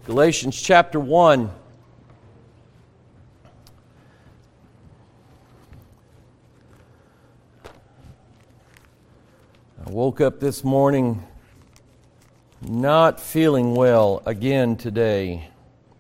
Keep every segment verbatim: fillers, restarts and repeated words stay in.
Galatians chapter one. I woke up this morning not feeling well again today.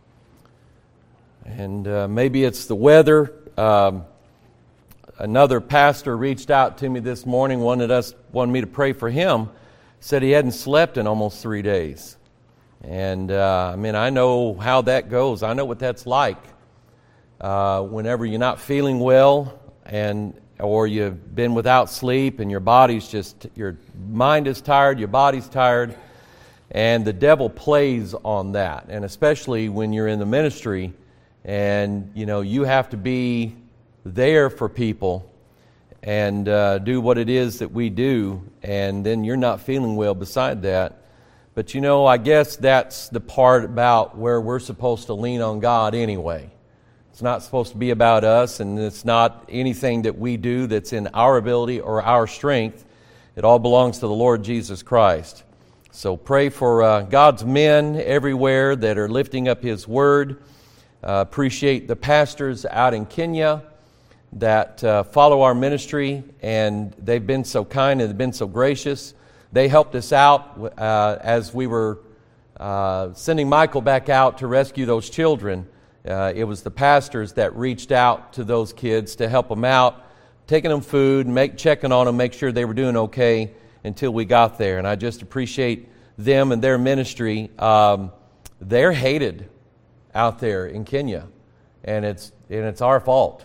And uh, maybe it's the weather. Um, another pastor reached out to me this morning, wanted us wanted me to pray for him. Said he hadn't slept in almost three days. And, uh, I mean, I know how that goes. I know what that's like. Uh, whenever you're not feeling well and or you've been without sleep and your body's just, your mind is tired, your body's tired, and the devil plays on that. And especially when you're in the ministry and, you know, you have to be there for people and uh, do what it is that we do, and then you're not feeling well beside that. But you know, I guess that's the part about where we're supposed to lean on God anyway. It's not supposed to be about us, and it's not anything that we do that's in our ability or our strength. It all belongs to the Lord Jesus Christ. So pray for uh, God's men everywhere that are lifting up His Word. Uh, appreciate the pastors out in Kenya that uh, follow our ministry, and they've been so kind and they've been so gracious. They helped us out uh, as we were uh, sending Michael back out to rescue those children. Uh, it was the pastors that reached out to those kids to help them out, taking them food, make checking on them, make sure they were doing okay until we got there. And I just appreciate them and their ministry. Um, they're hated out there in Kenya, and it's and it's our fault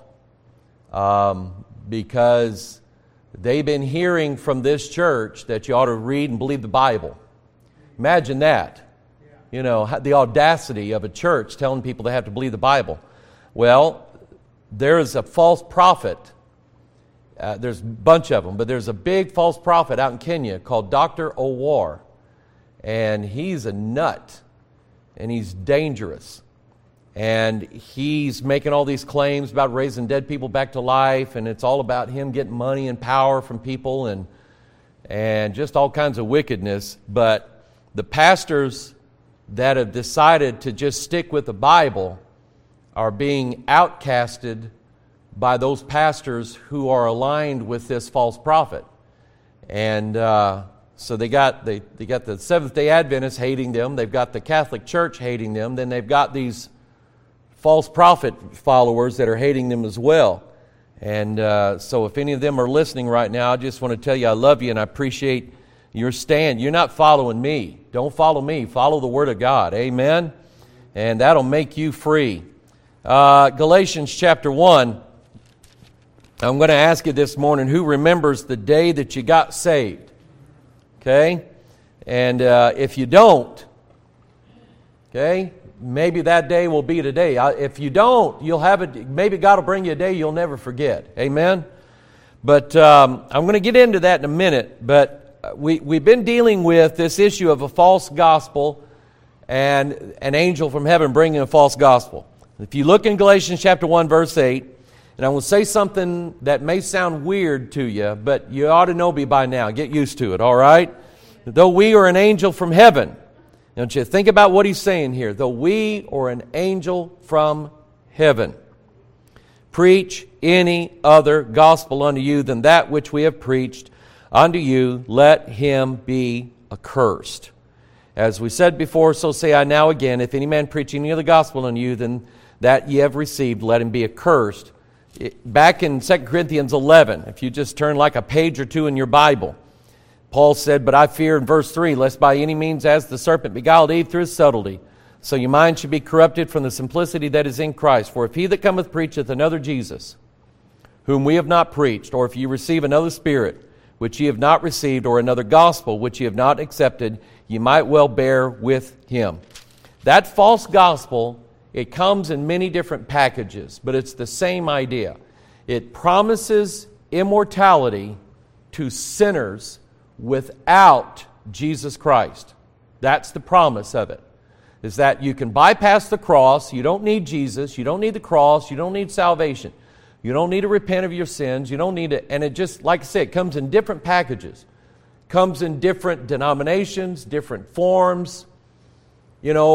um, because they've been hearing from this church that you ought to read and believe the Bible. Imagine that. You know, the audacity of a church telling people they have to believe the Bible. Well, there is a false prophet. Uh, there's a bunch of them, but there's a big false prophet out in Kenya called Doctor Owar. And he's a nut. And he's dangerous. And he's making all these claims about raising dead people back to life, and it's all about him getting money and power from people and and just all kinds of wickedness. But the pastors that have decided to just stick with the Bible are being outcasted by those pastors who are aligned with this false prophet. And uh, so they got they, they got the Seventh-day Adventists hating them, they've got the Catholic Church hating them, then they've got these false prophet followers that are hating them as well. And uh, so if any of them are listening right now, I just want to tell you I love you and I appreciate your stand. You're not following me. Don't follow me. Follow the Word of God. Amen? And that'll make you free. Uh, Galatians chapter one. I'm going to ask you this morning, who remembers the day that you got saved? Okay? And uh, if you don't, okay, maybe that day will be today. If you don't, you'll have it. Maybe God will bring you a day you'll never forget. Amen? But um, I'm going to get into that in a minute. But we, we've been dealing with this issue of a false gospel and an angel from heaven bringing a false gospel. If you look in Galatians chapter one, verse eight, and I will say something that may sound weird to you, but you ought to know me by now. Get used to it, all right? Though we are an angel from heaven. Don't you think about what he's saying here. Though we or an angel from heaven preach any other gospel unto you than that which we have preached unto you, let him be accursed. As we said before, so say I now again, if any man preach any other gospel unto you than that ye have received, let him be accursed. Back in Second Corinthians eleven, if you just turn like a page or two in your Bible, Paul said, but I fear in verse three, lest by any means as the serpent beguiled Eve through his subtlety, so your mind should be corrupted from the simplicity that is in Christ. For if he that cometh preacheth another Jesus, whom we have not preached, or if ye receive another spirit, which ye have not received, or another gospel, which ye have not accepted, ye might well bear with him. That false gospel, it comes in many different packages, but it's the same idea. It promises immortality to sinners without Jesus Christ. That's the promise of it. Is that you can bypass the cross. You don't need Jesus. You don't need the cross. You don't need salvation. You don't need to repent of your sins. You don't need to, and it just, like I said, it comes in different packages. Comes in different denominations, different forms. You know,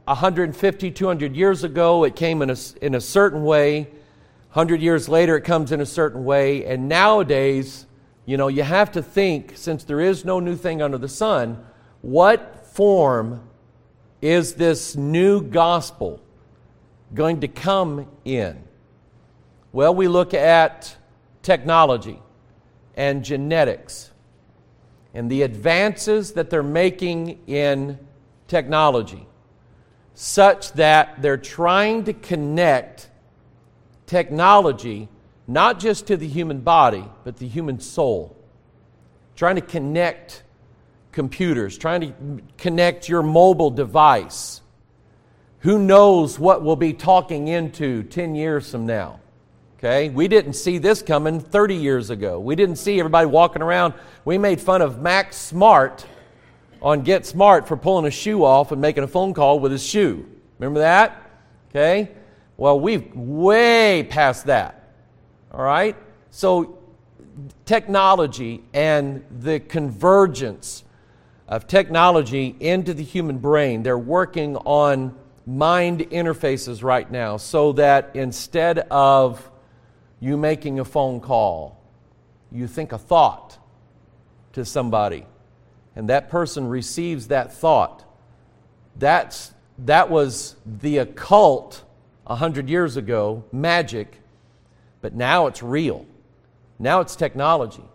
one hundred fifty, two hundred years ago, it came in a, in a certain way. one hundred years later, it comes in a certain way. And nowadays, you know, you have to think, since there is no new thing under the sun, what form is this new gospel going to come in? Well, we look at technology and genetics and the advances that they're making in technology, such that they're trying to connect technology not just to the human body, but the human soul. Trying to connect computers, trying to connect your mobile device. Who knows what we'll be talking into ten years from now? Okay, we didn't see this coming thirty years ago. We didn't see everybody walking around. We made fun of Max Smart on Get Smart for pulling a shoe off and making a phone call with his shoe. Remember that? Okay, well, we've way past that. All right? So technology and the convergence of technology into the human brain, they're working on mind interfaces right now so that instead of you making a phone call, you think a thought to somebody, and that person receives that thought. That's, that was the occult a hundred years ago, magic. But now it's real. Now it's technology.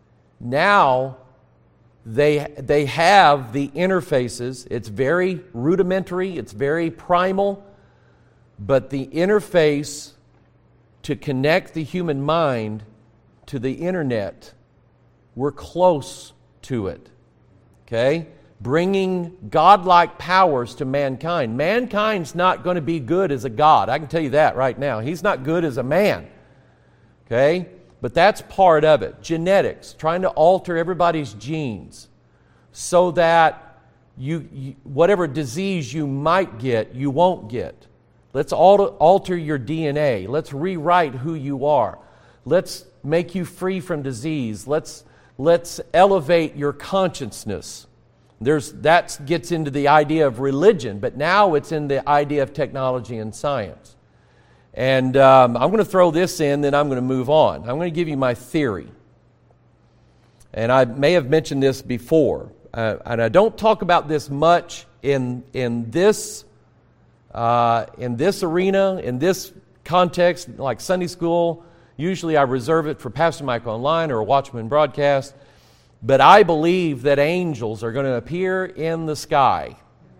Now they, they have the interfaces. It's very rudimentary. It's very primal. But the interface to connect the human mind to the internet, we're close to it. Okay? Bringing godlike powers to mankind. Mankind's not going to be good as a god. I can tell you that right now. He's not good as a man. Okay? But that's part of it. Genetics, trying to alter everybody's genes so that you, you whatever disease you might get, you won't get. Let's alter, alter your D N A. Let's rewrite who you are. Let's make you free from disease. Let's, let's elevate your consciousness. There's, that gets into the idea of religion, but now it's in the idea of technology and science. And um, I'm going to throw this in, then I'm going to move on. I'm going to give you my theory. And I may have mentioned this before. Uh, and I don't talk about this much in, in, this, uh, in this arena, in this context, like Sunday school. Usually I reserve it for Pastor Mike Online or a Watchman broadcast. But I believe that angels are going to appear in the sky.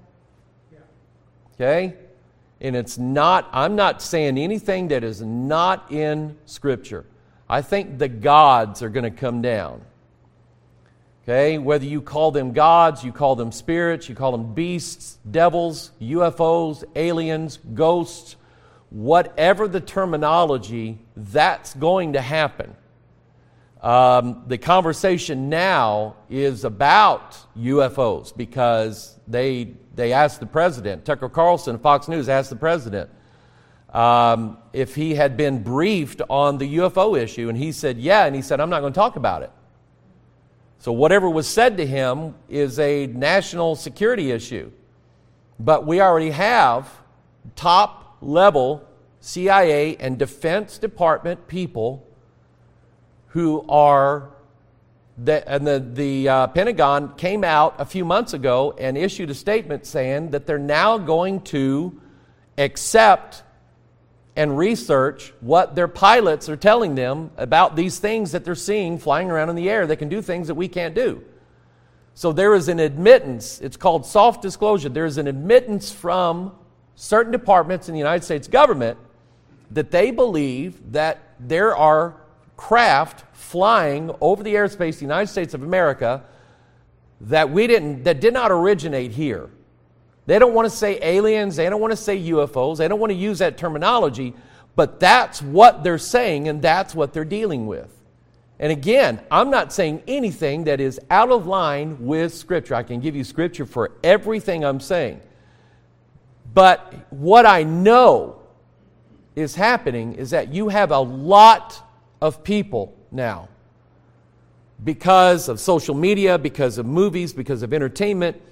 Okay? And it's not, I'm not saying anything that is not in Scripture. I think the gods are going to come down. Okay? Whether you call them gods, you call them spirits, you call them beasts, devils, U F Os, aliens, ghosts, whatever the terminology, that's going to happen. Um, the conversation now is about U F Os because they they asked the president, Tucker Carlson, Fox News asked the president um, if he had been briefed on the U F O issue, and he said, yeah, and he said, I'm not going to talk about it. So whatever was said to him is a national security issue. But we already have top-level C I A and Defense Department people who are, the, and the, the uh, Pentagon came out a few months ago and issued a statement saying that they're now going to accept and research what their pilots are telling them about these things that they're seeing flying around in the air that can do things that we can't do. So there is an admittance, it's called soft disclosure, there is an admittance from certain departments in the United States government that they believe that there are craft flying over the airspace of the United States of America that we didn't, that did not originate here. They don't want to say aliens, they don't want to say U F Os, they don't want to use that terminology, but that's what they're saying and that's what they're dealing with. And again, I'm not saying anything that is out of line with Scripture. I can give you Scripture for everything I'm saying. But what I know is happening is that you have a lot of people now, because of social media, because of movies, because of entertainment,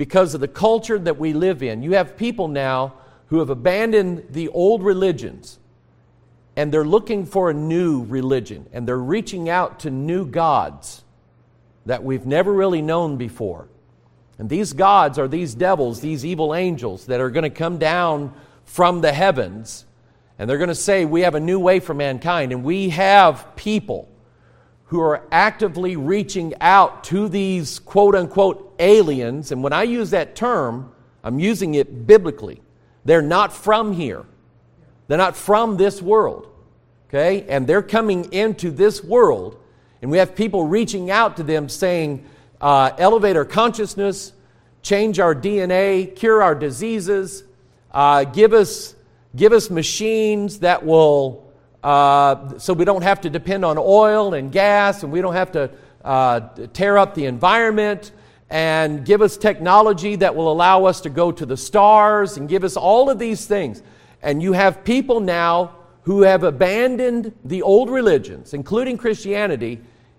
because of the culture that we live in. You have people now who have abandoned the old religions, and they're looking for a new religion, and they're reaching out to new gods that we've never really known before. And these gods are these devils, these evil angels that are going to come down from the heavens, and they're going to say, we have a new way for mankind. And we have people who are actively reaching out to these quote-unquote aliens. And when I use that term, I'm using it biblically. They're not from here. They're not from this world. Okay? And they're coming into this world, and we have people reaching out to them saying, uh, elevate our consciousness, change our D N A, cure our diseases, uh, give us give us machines that will, uh, so we don't have to depend on oil and gas, and we don't have to uh, tear up the environment, and give us technology that will allow us to go to the stars, and give us all of these things. And you have people now who have abandoned the old religions, including Christianity,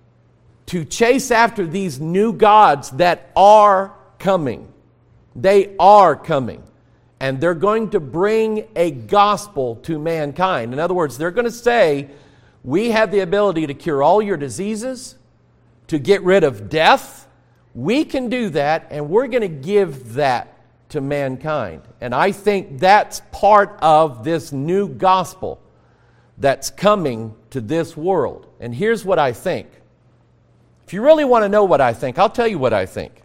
to chase after these new gods that are coming. They are coming. And they're going to bring a gospel to mankind. In other words, they're going to say, we have the ability to cure all your diseases, to get rid of death. We can do that, and we're going to give that to mankind. And I think that's part of this new gospel that's coming to this world. And here's what I think. If you really want to know what I think, I'll tell you what I think.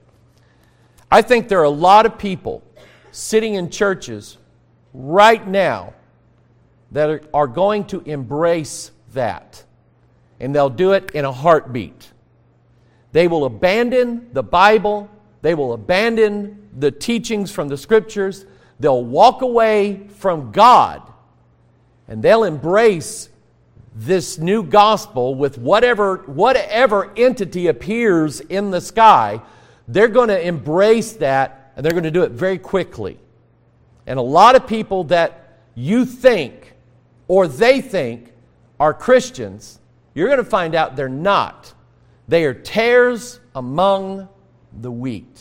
I think there are a lot of people sitting in churches right now that are, are going to embrace that. And they'll do it in a heartbeat. They will abandon the Bible. They will abandon the teachings from the Scriptures. They'll walk away from God. And they'll embrace this new gospel with whatever, whatever entity appears in the sky. They're going to embrace that, and they're going to do it very quickly. And a lot of people that you think or they think are Christians, you're going to find out they're not. They are tares among the wheat.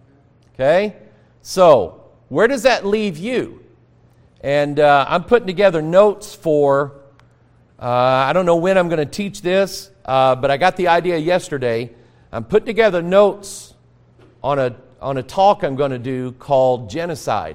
Okay? So, where does that leave you? And uh, I'm putting together notes for, uh, I don't know when I'm going to teach this, uh, but I got the idea yesterday. I'm putting together notes on a, on a talk I'm going to do called Genocide.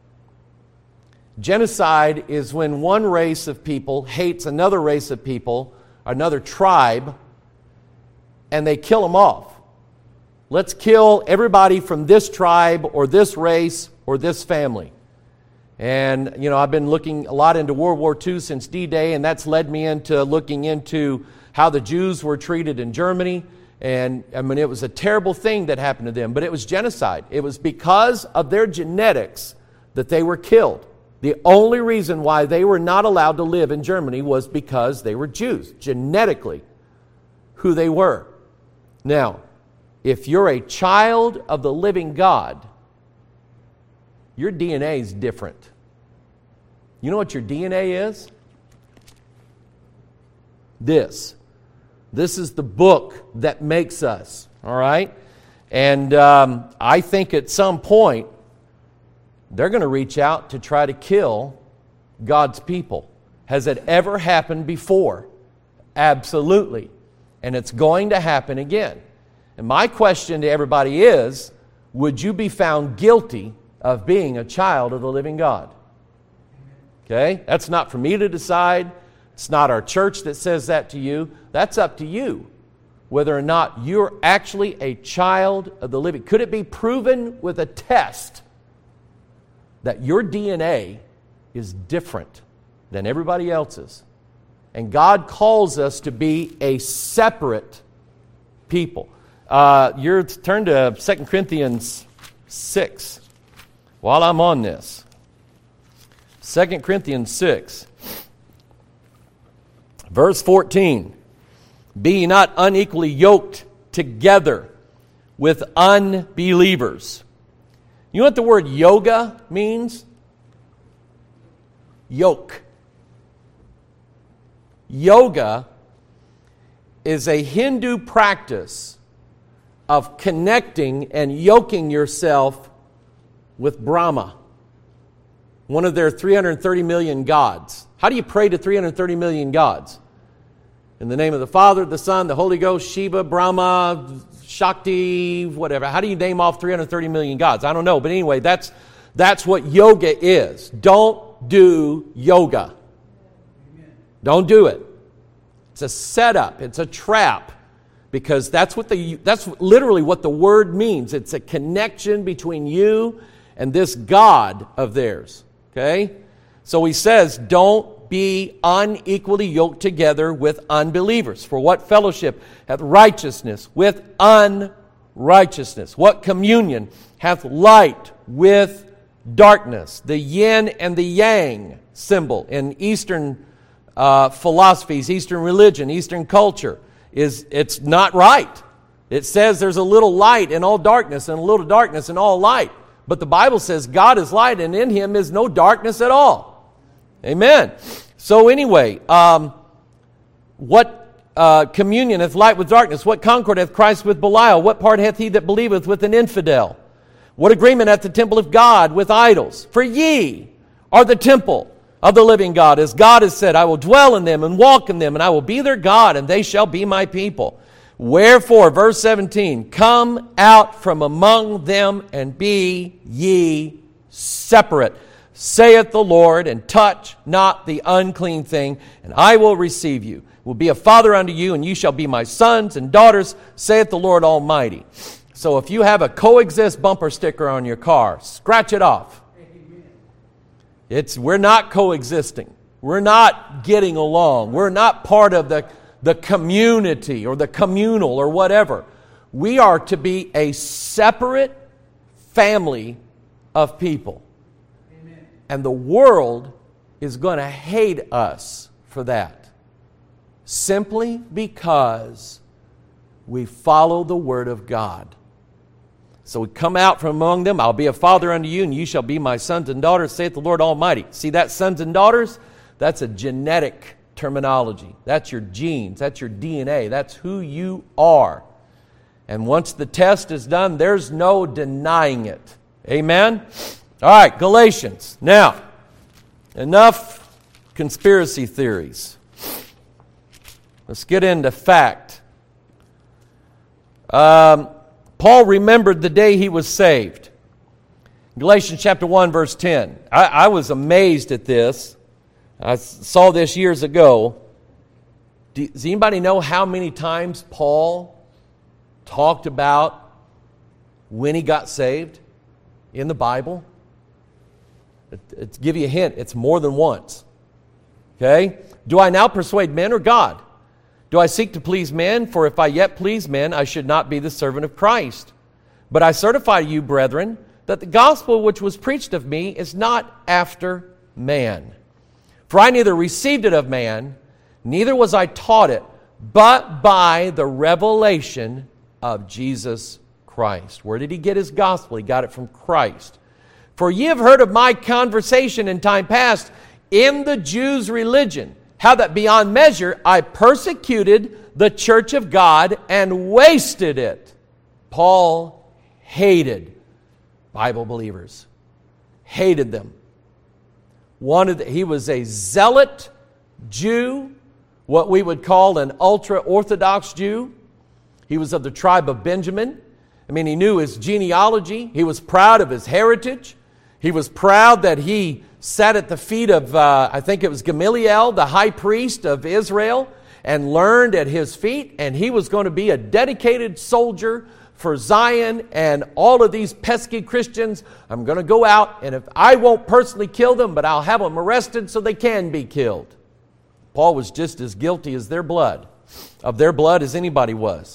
Genocide is when one race of people hates another race of people, another tribe, and they kill them off. Let's kill everybody from this tribe or this race or this family. And, you know, I've been looking a lot into World War Two since D-Day, and that's led me into looking into how the Jews were treated in Germany. And, I mean, it was a terrible thing that happened to them, but it was genocide. It was because of their genetics that they were killed. The only reason why they were not allowed to live in Germany was because they were Jews, genetically, who they were. Now, if you're a child of the living God, your D N A is different. You know what your D N A is? This. This is the book that makes us, all right? And um, I think at some point, they're going to reach out to try to kill God's people. Has it ever happened before? Absolutely. And it's going to happen again. And my question to everybody is, would you be found guilty of being a child of the living God? Okay? That's not for me to decide. It's not our church that says that to you. That's up to you, whether or not you're actually a child of the living. Could it be proven with a test that your D N A is different than everybody else's? And God calls us to be a separate people. Uh, you're turn to Second Corinthians six. While I'm on this, Second Corinthians six, verse fourteen. Be ye not unequally yoked together with unbelievers. You know what the word yoga means? Yoke. Yoga is a Hindu practice of connecting and yoking yourself with Brahma, one of their three hundred thirty million gods. How do you pray to three hundred thirty million gods? In the name of the Father, the Son, the Holy Ghost, Shiva, Brahma, Shakti, whatever. How do you name off three hundred thirty million gods? I don't know. But anyway, that's, that's what yoga is. Don't do yoga. Amen. Don't do it. It's a setup. It's a trap. Because that's what the that's literally what the word means. It's a connection between you and this God of theirs. Okay? So he says, don't be unequally yoked together with unbelievers. For what fellowship hath righteousness with unrighteousness? What communion hath light with darkness? The yin and the yang symbol in Eastern uh, philosophies, Eastern religion, Eastern culture, is it's not right. It says there's a little light in all darkness and a little darkness in all light. But the Bible says God is light and in Him is no darkness at all. Amen. So anyway, um, what uh, communion hath light with darkness? What concord hath Christ with Belial? What part hath he that believeth with an infidel? What agreement hath the temple of God with idols? For ye are the temple of the living God. As God has said, I will dwell in them and walk in them, and I will be their God, and they shall be my people. Wherefore, verse seventeen, come out from among them and be ye separate, saith the Lord, and touch not the unclean thing, and I will receive you. Will be a father unto you, and you shall be my sons and daughters, saith the Lord Almighty. So if you have a coexist bumper sticker on your car, scratch it off. It's we're not coexisting. We're not getting along. We're not part of the, the community or the communal or whatever. We are to be a separate family of people. Amen. And the world is going to hate us for that. Simply because we follow the Word of God. So we come out from among them. I'll be a father unto you, and you shall be my sons and daughters, saith the Lord Almighty. See that sons and daughters? That's a genetic terminology. That's your genes. That's your D N A. That's who you are. And once the test is done, there's no denying it. Amen? All right, Galatians. Now, enough conspiracy theories. Let's get into fact. Um... Paul remembered the day he was saved. Galatians chapter one, verse ten. I, I was amazed at this. I saw this years ago. Does anybody know how many times Paul talked about when he got saved in the Bible? It, it, to give you a hint, it's more than once. Okay? Do I now persuade men or God? Do I seek to please men? For if I yet please men, I should not be the servant of Christ. But I certify to you, brethren, that the gospel which was preached of me is not after man. For I neither received it of man, neither was I taught it, but by the revelation of Jesus Christ. Where did he get his gospel? He got it from Christ. For ye have heard of my conversation in time past in the Jews' religion, how that beyond measure I persecuted the church of God and wasted it. Paul hated Bible believers. Hated them. Wanted, he was a zealot Jew, what we would call an ultra-Orthodox Jew. He was of the tribe of Benjamin. I mean, he knew his genealogy. He was proud of his heritage. He was proud that he sat at the feet of, uh, I think it was Gamaliel, the high priest of Israel, and learned at his feet. And he was going to be a dedicated soldier for Zion and all of these pesky Christians. I'm going to go out, and if I won't personally kill them, but I'll have them arrested so they can be killed. Paul was just as guilty as their blood, of their blood as anybody was.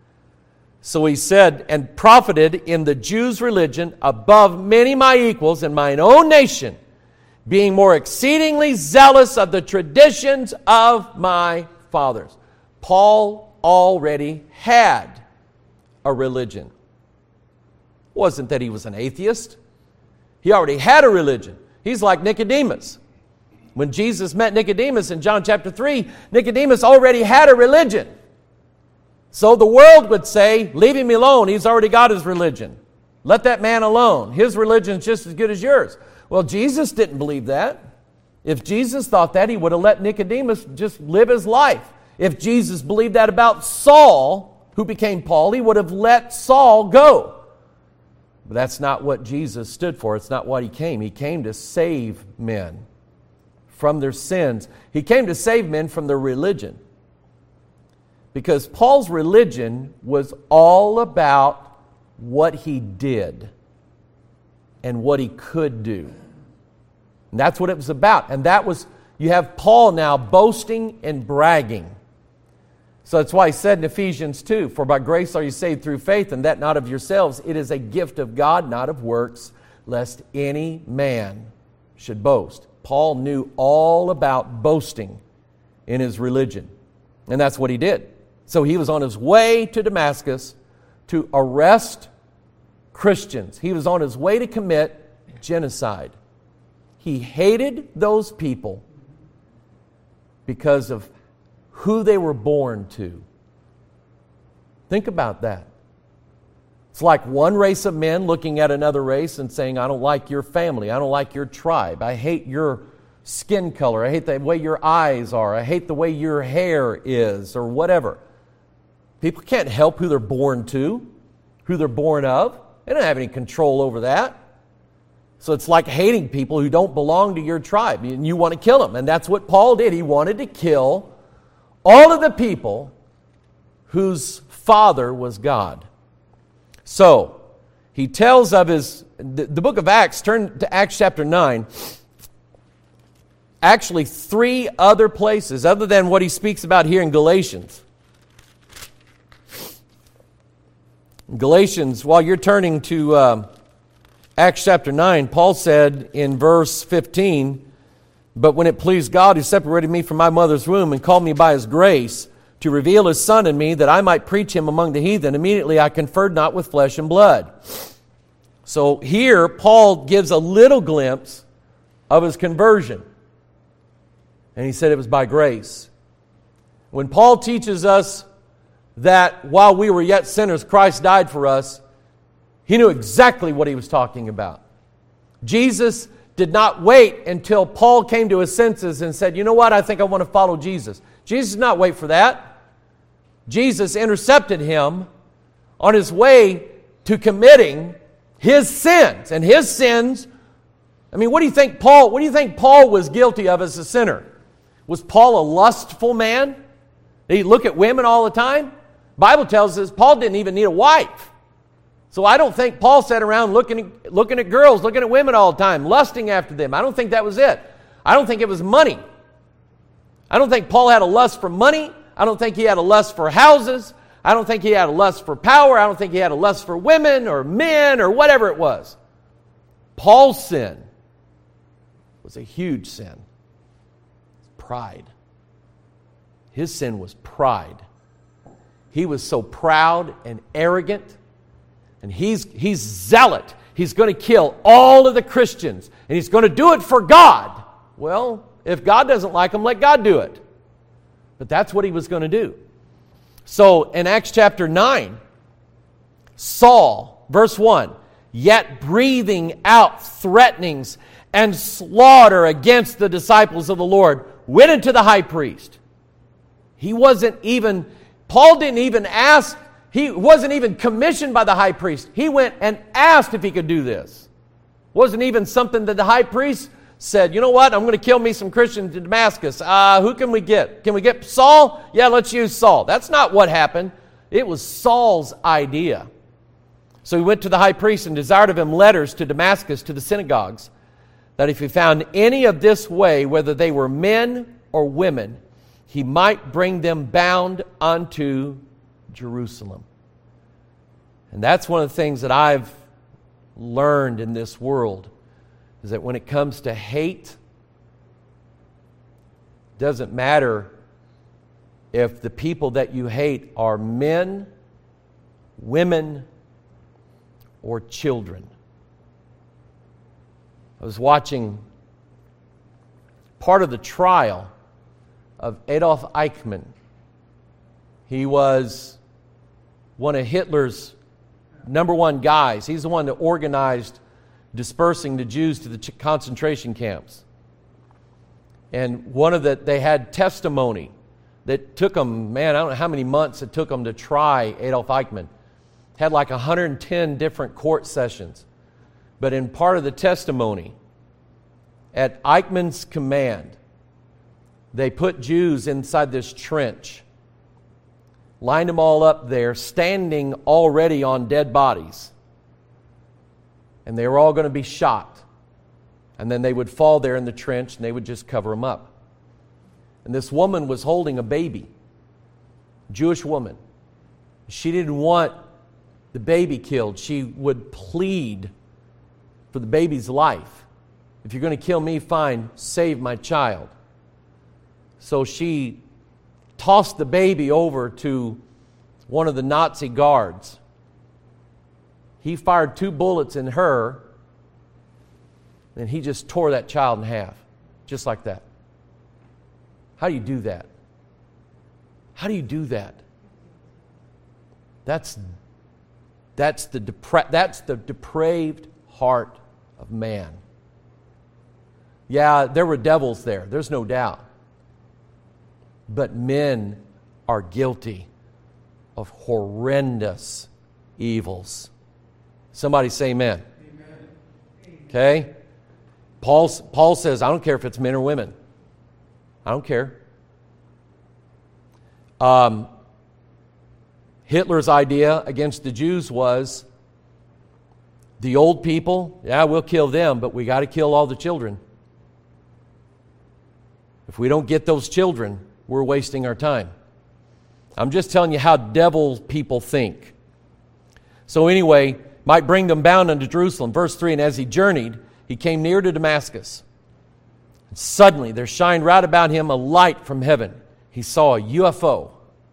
So he said, and profited in the Jews' religion above many my equals in mine own nation, being more exceedingly zealous of the traditions of my fathers. Paul already had a religion. It wasn't that he was an atheist. He already had a religion. He's like Nicodemus. When Jesus met Nicodemus in John chapter three, Nicodemus already had a religion. So the world would say, leave him alone. He's already got his religion. Let that man alone. His religion is just as good as yours. Well, Jesus didn't believe that. If Jesus thought that, he would have let Nicodemus just live his life. If Jesus believed that about Saul, who became Paul, he would have let Saul go. But that's not what Jesus stood for. It's not what he came. He came to save men from their sins. He came to save men from their religion. Because Paul's religion was all about what he did and what he could do. And that's what it was about. And that was, you have Paul now boasting and bragging. So that's why he said in Ephesians two, for by grace are you saved through faith, and that not of yourselves. It is a gift of God, not of works, lest any man should boast. Paul knew all about boasting in his religion. And that's what he did. So he was on his way to Damascus to arrest Christians. He was on his way to commit genocide. He hated those people because of who they were born to. Think about that. It's like one race of men looking at another race and saying, I don't like your family. I don't like your tribe. I hate your skin color. I hate the way your eyes are. I hate the way your hair is, or whatever. People can't help who they're born to, who they're born of. They don't have any control over that. So it's like hating people who don't belong to your tribe, and you want to kill them. And that's what Paul did. He wanted to kill all of the people whose father was God. So he tells of his, the, the book of Acts, turn to Acts chapter nine. Actually, three other places, other than what he speaks about here in Galatians. Galatians, while you're turning to uh, Acts chapter nine, Paul said in verse fifteen, but when it pleased God who separated me from my mother's womb and called me by his grace to reveal his Son in me that I might preach him among the heathen, immediately I conferred not with flesh and blood. So here, Paul gives a little glimpse of his conversion. And he said it was by grace. When Paul teaches us that while we were yet sinners, Christ died for us, he knew exactly what he was talking about. Jesus did not wait until Paul came to his senses and said, you know what, I think I want to follow Jesus. Jesus did not wait for that. Jesus intercepted him on his way to committing his sins. And his sins, I mean, what do you think Paul, what do you think Paul was guilty of as a sinner? Was Paul a lustful man? Did he look at women all the time? The Bible tells us Paul didn't even need a wife. So I don't think Paul sat around looking, looking at girls, looking at women all the time, lusting after them. I don't think that was it. I don't think it was money. I don't think Paul had a lust for money. I don't think he had a lust for houses. I don't think he had a lust for power. I don't think he had a lust for women or men or whatever it was. Paul's sin was a huge sin. Pride. His sin was pride. He was so proud and arrogant, and he's, he's zealot. He's going to kill all of the Christians, and he's going to do it for God. Well, if God doesn't like him, let God do it. But that's what he was going to do. So in Acts chapter nine, Saul, verse one, yet breathing out threatenings and slaughter against the disciples of the Lord, went into the high priest. He wasn't even, Paul didn't even ask, he wasn't even commissioned by the high priest. He went and asked if he could do this. Wasn't even something that the high priest said, you know what, I'm going to kill me some Christians in Damascus. Uh, who can we get? Can we get Saul? Yeah, let's use Saul. That's not what happened. It was Saul's idea. So he went to the high priest and desired of him letters to Damascus, to the synagogues, that if he found any of this way, whether they were men or women, he might bring them bound unto Jerusalem. And that's one of the things that I've learned in this world, is that when it comes to hate, it doesn't matter if the people that you hate are men, women, or children. I was watching part of the trial of Adolf Eichmann. He was one of Hitler's number one guys. He's the one that organized dispersing the Jews to the ch- concentration camps. And one of the, they had testimony that took them, man, I don't know how many months it took them to try Adolf Eichmann. Had like one hundred ten different court sessions. But in part of the testimony, at Eichmann's command, they put Jews inside this trench, lined them all up there, standing already on dead bodies. And they were all going to be shot. And then they would fall there in the trench and they would just cover them up. And this woman was holding a baby, Jewish woman. She didn't want the baby killed. She would plead for the baby's life. If you're going to kill me, fine, save my child. So she tossed the baby over to one of the Nazi guards. He fired two bullets in her, and he just tore that child in half, just like that. How do you do that? How do you do that? That's, that's, the, depra- that's the depraved heart of man. Yeah, there were devils there, there's no doubt. But men are guilty of horrendous evils. Somebody say amen. Amen. Okay? Paul, Paul says, I don't care if it's men or women. I don't care. Um, Hitler's idea against the Jews was, the old people, yeah, we'll kill them, but we got to kill all the children. If we don't get those children, we're wasting our time. I'm just telling you how devil people think. So anyway, might bring them bound unto Jerusalem. Verse three, and as he journeyed, he came near to Damascus. And suddenly there shined round about him a light from heaven. He saw a U F O.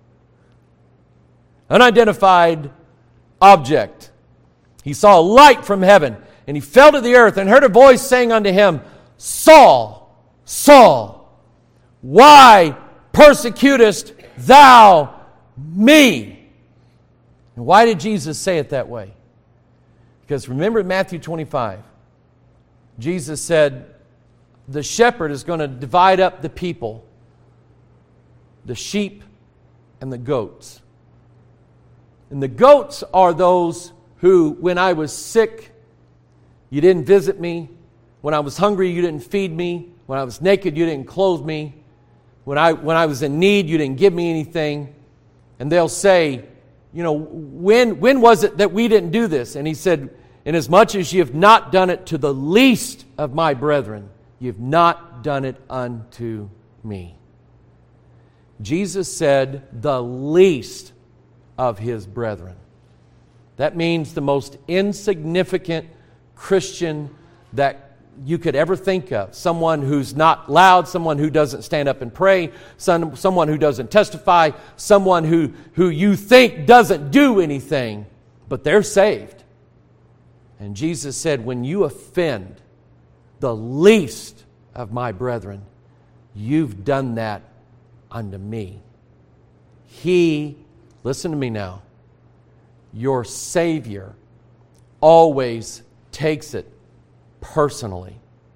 Unidentified object. He saw a light from heaven, and he fell to the earth and heard a voice saying unto him, Saul, Saul, why persecutest thou me? And why did Jesus say it that way? Because remember in Matthew twenty-five, Jesus said, the shepherd is going to divide up the people, the sheep and the goats. And the goats are those who, when I was sick, you didn't visit me. When I was hungry, you didn't feed me. When I was naked, you didn't clothe me. When I, when I was in need, you didn't give me anything. And they'll say, you know, when, when was it that we didn't do this? And he said, inasmuch as you have not done it to the least of my brethren, you have not done it unto me. Jesus said, the least of his brethren. That means the most insignificant Christian that you could ever think of. Someone who's not loud, someone who doesn't stand up and pray, some, someone who doesn't testify, someone who, who you think doesn't do anything, but they're saved. And Jesus said, when you offend the least of my brethren, you've done that unto me. He, listen to me now, your Savior always takes it personally.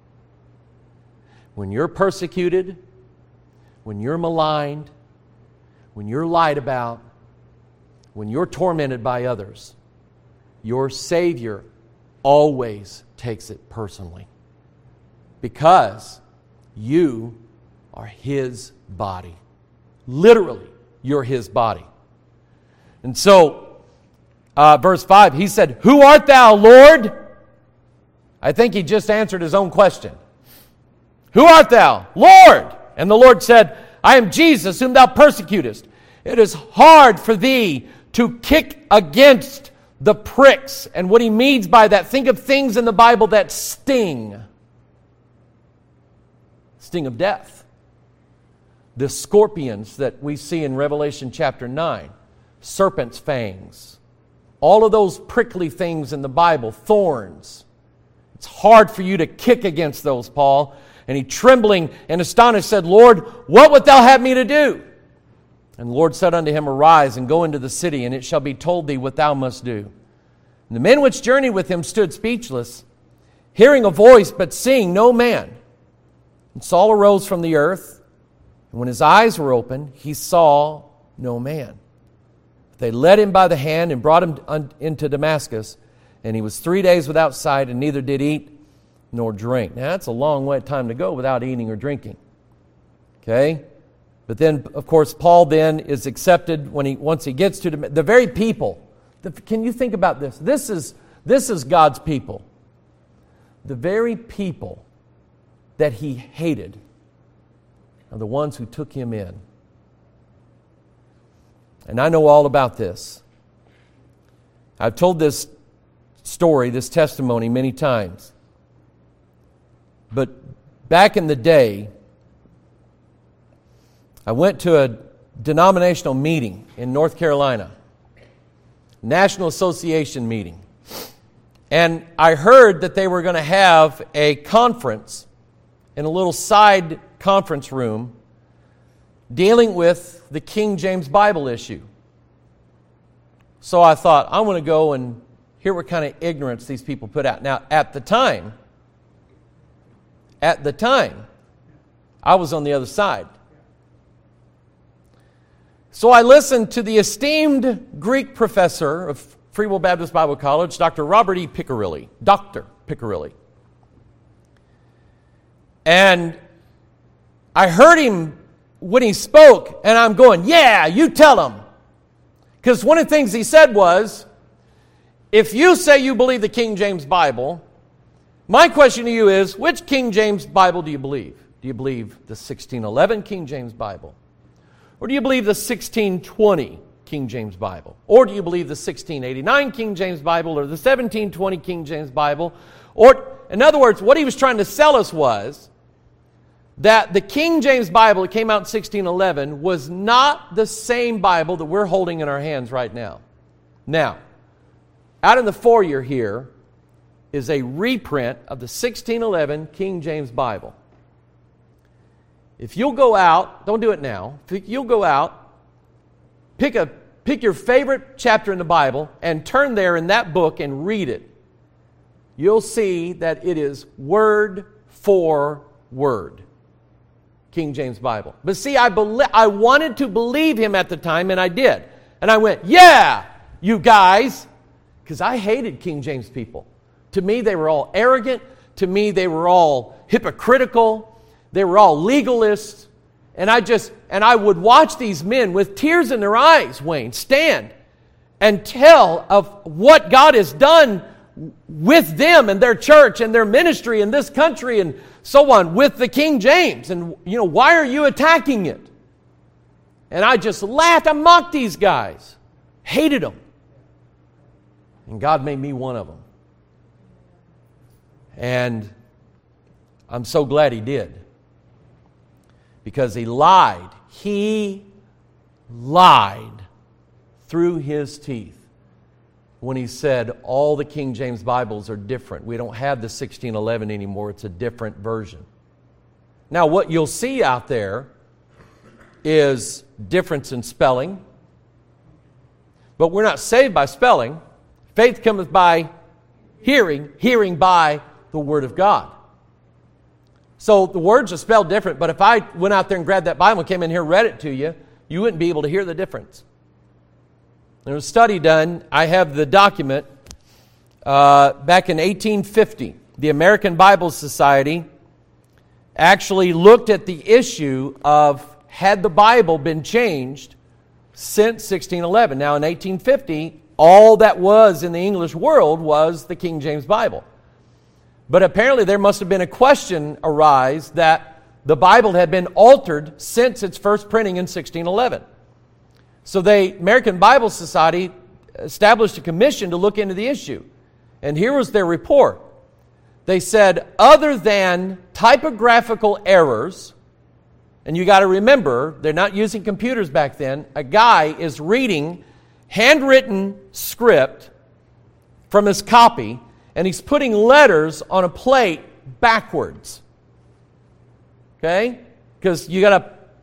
When you're persecuted, when you're maligned, when you're lied about, when you're tormented by others, your Savior always takes it personally. Because you are His body. Literally, you're His body. And so, Uh, verse five, he said, who art thou, Lord? I think he just answered his own question. Who art thou? Lord! And the Lord said, I am Jesus whom thou persecutest. It is hard for thee to kick against the pricks. And what he means by that, think of things in the Bible that sting. Sting of death. The scorpions that we see in Revelation chapter nine. Serpent's fangs. All of those prickly things in the Bible, thorns. It's hard for you to kick against those, Paul. And he, trembling and astonished, said, Lord, what wilt thou have me to do? And the Lord said unto him, Arise, and go into the city, and it shall be told thee what thou must do. And the men which journeyed with him stood speechless, hearing a voice, but seeing no man. And Saul arose from the earth, and when his eyes were opened, he saw no man. They led him by the hand and brought him into Damascus, and he was three days without sight, and neither did eat nor drink. Now, that's a long way time to go without eating or drinking. Okay? But then, of course, Paul then is accepted when he once he gets to the, the very people. The, can you think about this? This is, this is God's people. The very people that he hated are the ones who took him in. And I know all about this. I've told this story, this testimony many times. But back in the day, I went to a denominational meeting in North Carolina, National Association meeting. And I heard that they were going to have a conference in a little side conference room dealing with the King James Bible issue. So I thought, I want to go and hear what kind of ignorance these people put out. Now, at the time, at the time, I was on the other side. So I listened to the esteemed Greek professor of Free Will Baptist Bible College, Doctor Robert E. Piccirilli, Doctor Piccirilli. And I heard him when he spoke, and I'm going, yeah, you tell him. Because one of the things he said was, if you say you believe the King James Bible, my question to you is, which King James Bible do you believe? Do you believe the sixteen eleven King James Bible? Or do you believe the sixteen twenty King James Bible? Or do you believe the sixteen eighty-nine King James Bible or the seventeen twenty King James Bible? Or, in other words, what he was trying to sell us was that the King James Bible that came out in sixteen eleven was not the same Bible that we're holding in our hands right now. Now, out in the foyer here is a reprint of the sixteen eleven King James Bible. If you'll go out, don't do it now, if you'll go out, pick a pick your favorite chapter in the Bible and turn there in that book and read it, you'll see that it is word for word. King James Bible. But see, I bel- I wanted to believe him at the time, and I did. And I went, yeah, you guys, because I hated King James people. To me, they were all arrogant. To me, they were all hypocritical. They were all legalists. And I just, and I would watch these men with tears in their eyes, Wayne, stand and tell of what God has done with them and their church and their ministry in this country and so on with the King James. And, you know, why are you attacking it? And I just laughed. I mocked these guys. Hated them. And God made me one of them. And I'm so glad He did. Because He lied. He lied through His teeth when He said all the King James Bibles are different. We don't have the sixteen eleven anymore. It's a different version. Now, what you'll see out there is difference in spelling. But we're not saved by spelling. Faith cometh by hearing, hearing by the Word of God. So the words are spelled different, but if I went out there and grabbed that Bible and came in here and read it to you, you wouldn't be able to hear the difference. There was a study done. I have the document. Uh, back in eighteen fifty, the American Bible Society actually looked at the issue of had the Bible been changed since sixteen eleven. Now in eighteen fifty, all that was in the English world was the King James Bible. But apparently there must have been a question arise that the Bible had been altered since its first printing in sixteen eleven. So the American Bible Society established a commission to look into the issue. And here was their report. They said, other than typographical errors, and you got to remember, they're not using computers back then, a guy is reading handwritten script from his copy, and he's putting letters on a plate backwards. Okay? Because you got to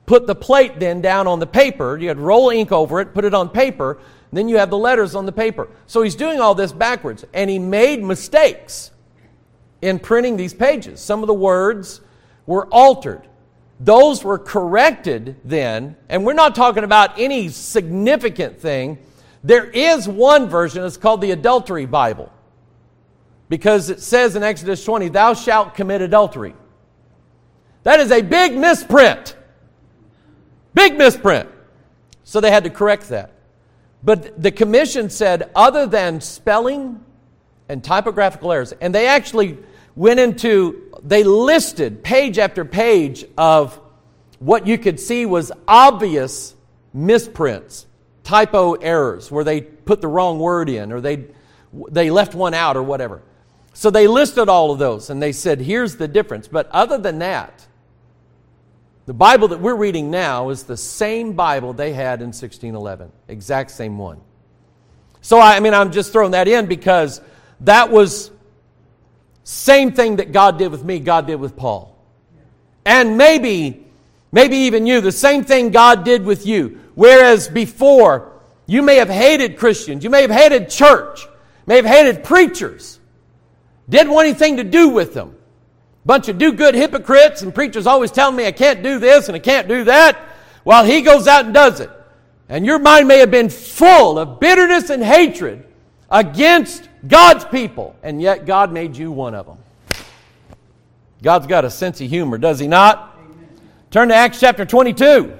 put the plate then down on the paper. You had to roll ink over it, put it on paper, and then you have the letters on the paper. So he's doing all this backwards, and he made mistakes in printing these pages. Some of the words were altered. Those were corrected then, and we're not talking about any significant thing. There is one version, it's called the Adultery Bible, because it says in Exodus twenty, thou shalt commit adultery. That is a big misprint. Big misprint. So they had to correct that. But the commission said, other than spelling and typographical errors, and they actually went into, they listed page after page of what you could see was obvious misprints, typo errors, where they put the wrong word in, or they they left one out, or whatever. So they listed all of those, and they said, here's the difference. But other than that, the Bible that we're reading now is the same Bible they had in sixteen eleven. Exact same one. So, I mean, I'm just throwing that in because that was same thing that God did with me, God did with Paul. And maybe, maybe even you, the same thing God did with you. Whereas before, you may have hated Christians, you may have hated church, may have hated preachers, didn't want anything to do with them. Bunch of do-good hypocrites, and preachers always telling me I can't do this and I can't do that, while he goes out and does it. And your mind may have been full of bitterness and hatred against God's people, and yet God made you one of them. God's got a sense of humor, does He not? Amen. Turn to Acts chapter twenty-two.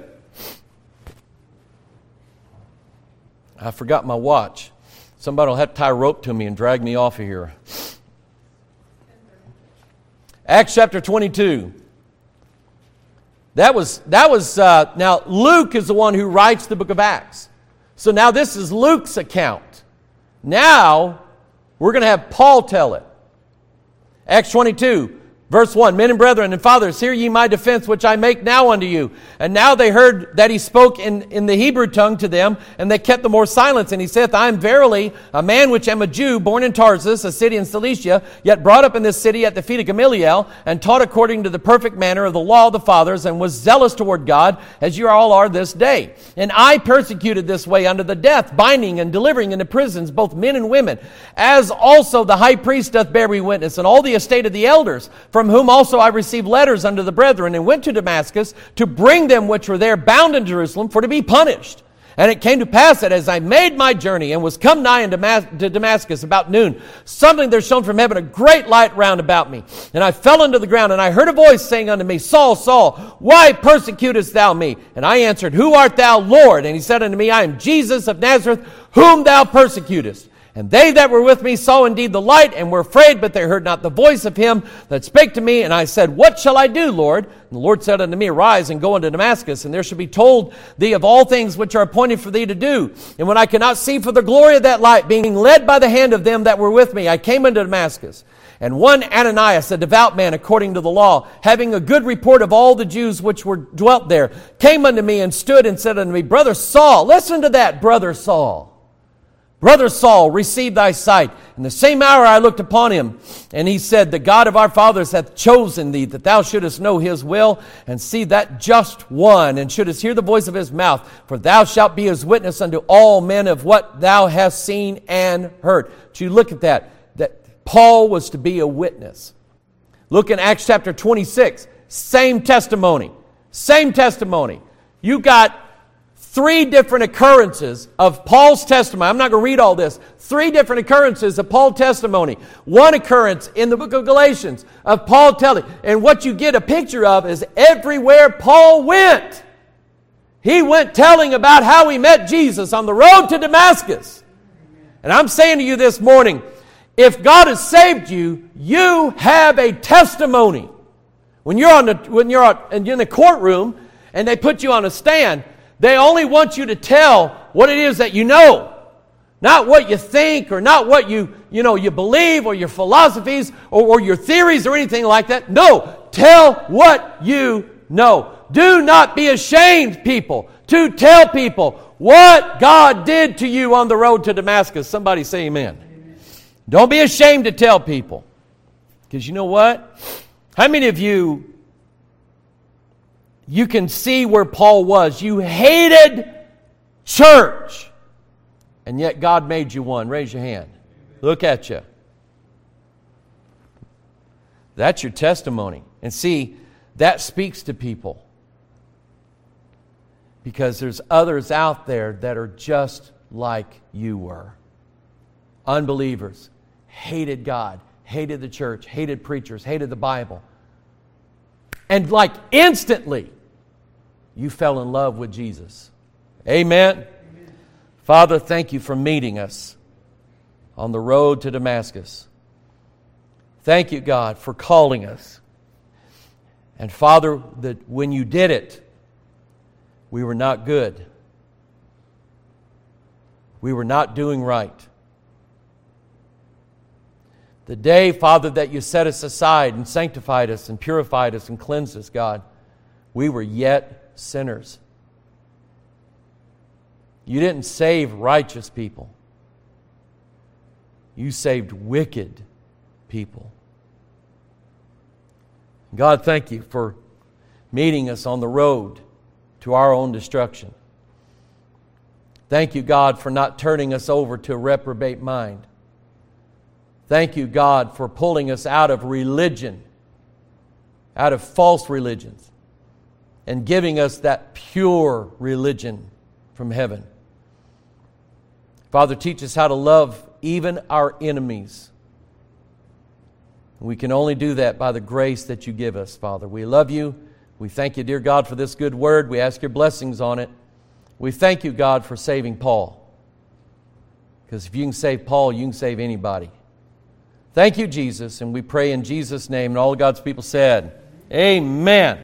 I forgot my watch. Somebody will have to tie a rope to me and drag me off of here. Acts chapter twenty-two. That was, that was uh, now Luke is the one who writes the book of Acts. So now this is Luke's account. Now, we're going to have Paul tell it. Acts twenty-two, verse one. Men and brethren and fathers, hear ye my defense, which I make now unto you. And now they heard that he spoke in, in the Hebrew tongue to them, and they kept the more silence. And he saith, I am verily a man which am a Jew, born in Tarsus, a city in Cilicia, yet brought up in this city at the feet of Gamaliel, and taught according to the perfect manner of the law of the fathers, and was zealous toward God, as you all are this day. And I persecuted this way unto the death, binding and delivering into prisons both men and women, as also the high priest doth bear me witness, and all the estate of the elders, from whom also I received letters unto the brethren, and went to Damascus to bring them which were there bound in Jerusalem for to be punished. And it came to pass that as I made my journey and was come nigh unto Damas- to Damascus about noon, suddenly there shone from heaven a great light round about me. And I fell unto the ground, and I heard a voice saying unto me, Saul, Saul, why persecutest thou me? And I answered, Who art thou, Lord? And he said unto me, I am Jesus of Nazareth, whom thou persecutest. And they that were with me saw indeed the light, and were afraid, but they heard not the voice of him that spake to me. And I said, What shall I do, Lord? And the Lord said unto me, Arise, and go unto Damascus, and there shall be told thee of all things which are appointed for thee to do. And when I could not see for the glory of that light, being led by the hand of them that were with me, I came unto Damascus. And one Ananias, a devout man according to the law, having a good report of all the Jews which were dwelt there, came unto me and stood and said unto me, Brother Saul, listen to that, Brother Saul. Brother Saul, receive thy sight. In the same hour I looked upon him, and he said, The God of our fathers hath chosen thee, that thou shouldest know his will, and see that just one, and shouldest hear the voice of his mouth. For thou shalt be his witness unto all men of what thou hast seen and heard. But you look at that, that Paul was to be a witness. Look in Acts chapter twenty-six, same testimony, same testimony. You got three different occurrences of Paul's testimony. I'm not going to read all this. Three different occurrences of Paul's testimony. One occurrence in the book of Galatians of Paul telling. And what you get a picture of is everywhere Paul went. He went telling about how he met Jesus on the road to Damascus. And I'm saying to you this morning, if God has saved you, you have a testimony. When you're on the when you're in the courtroom and they put you on a stand, they only want you to tell what it is that you know. Not what you think or not what you, you know, you believe or your philosophies or, or your theories or anything like that. No, tell what you know. Do not be ashamed, people, to tell people what God did to you on the road to Damascus. Somebody say amen. Amen. Don't be ashamed to tell people. Because you know what? How many of you you can see where Paul was. You hated church. And yet God made you one. Raise your hand. Look at you. That's your testimony. And see, that speaks to people. Because there's others out there that are just like you were. Unbelievers. Hated God. Hated the church. Hated preachers. Hated the Bible. And like instantly, you fell in love with Jesus. Amen. Amen. Father, thank you for meeting us on the road to Damascus. Thank you, God, for calling us. And Father, that when you did it, we were not good. We were not doing right. The day, Father, that you set us aside and sanctified us and purified us and cleansed us, God, we were yet sinners. You didn't save righteous people. You saved wicked people. God, thank you for meeting us on the road to our own destruction. Thank you, God, for not turning us over to a reprobate mind. Thank you, God, for pulling us out of religion, out of false religions, and giving us that pure religion from heaven. Father, teach us how to love even our enemies. We can only do that by the grace that you give us, Father. We love you. We thank you, dear God, for this good word. We ask your blessings on it. We thank you, God, for saving Paul. Because if you can save Paul, you can save anybody. Thank you, Jesus, and we pray in Jesus' name. And all of God's people said, Amen.